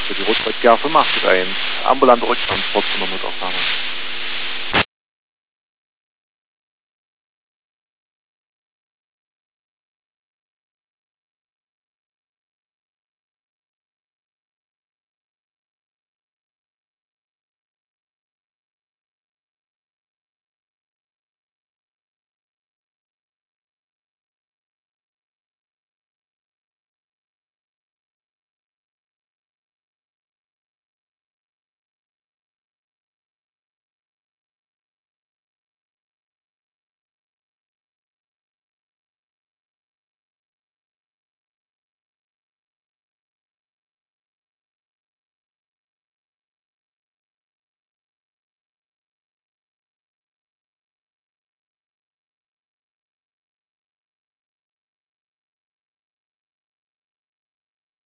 für die Rotwald GA 581, ambulante Rücktransport von der Notaufnahme.